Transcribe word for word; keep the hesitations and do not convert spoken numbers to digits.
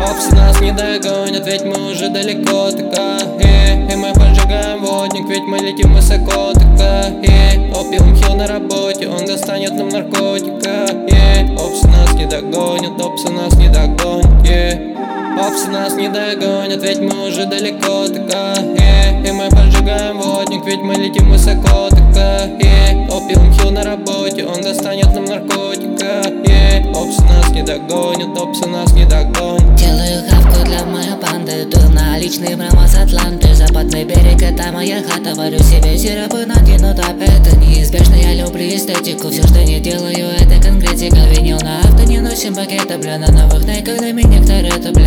Опсы нас не догонят, ведь мы уже далеко, така, и, и мы поджигаем водник, ведь мы летим высоко, така, и опиум хил на работе, он достанет нам наркотика, и опсы нас не догонят, опсы нас не догонят, и опсы нас не догонят, ведь мы уже далеко, така, и, и мы поджигаем водник, ведь мы летим высоко, така, и опиум хил на работе, он достанет нам наркотика, и опсы нас не догонят, опсы нас не догонят. Делаю хавку для моей банды, дую наличный прямо с Атланты. Западный берег — это моя хата, варю себе сиропы на динута. Это неизбежно, я люблю эстетику, все, что не делаю, это конкретика. Винил на авто, не носим пакеты, бля, на новых найках, дай мне некоторые, это, бля.